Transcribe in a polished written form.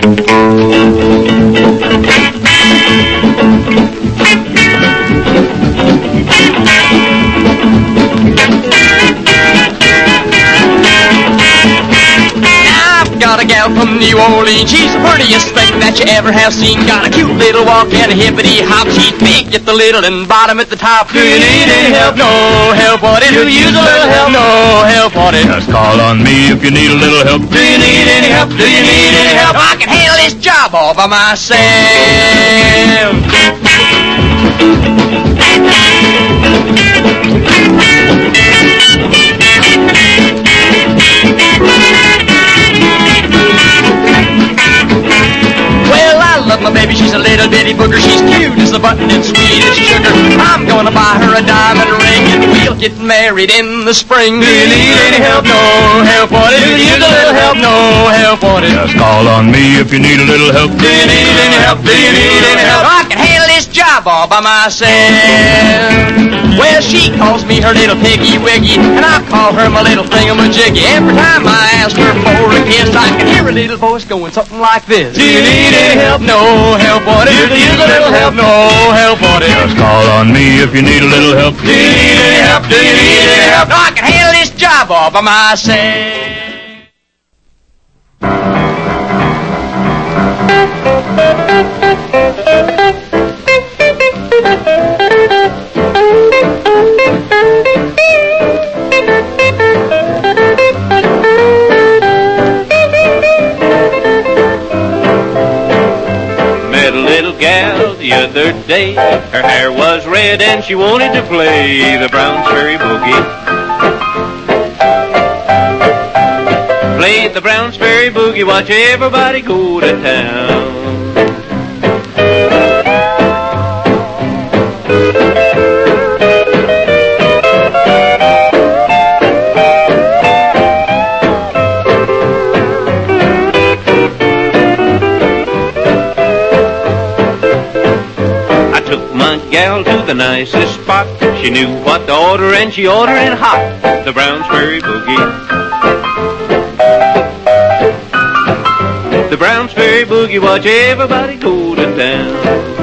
Got a gal from New Orleans, she's the prettiest thing that you ever have seen. Got a cute little walk and a hippity hop. She's big at the little and bottom at the top. Do you need any help? No help on it. Do you use a little help? No help on it. Just call on me if you need a little help. Do you need any help? Do you need any help? I can handle this job all by myself. Love my baby, she's a little bitty booger. She's cute as a button and sweet as sugar. I'm gonna buy her a diamond ring and we'll get married in the spring. Do you need any help? No help on it. Do you need a little help? No help on it. Just call on me if you need a little help. Do you need any help? Do you need any help? I can handle this job all by myself. Well, she calls me her little piggy wiggy, and I call her my little thingamajiggy. Every time I ask her for a kiss, I can hear a little voice going something like this. Do you need any help? No help on it. Do you need a little help? No help on it. Just call on me if you need a little help. Do you need any help? Do you need any help? No, I can handle this job all by myself. The other day, her hair was red and she wanted to play the Brownsbury Boogie. Played the Brownsbury Boogie, watch everybody go to town. Gal to the nicest spot. She knew what to order and she ordered it hot. The Brownsbury Boogie. The Brownsbury Boogie, watch everybody go to town.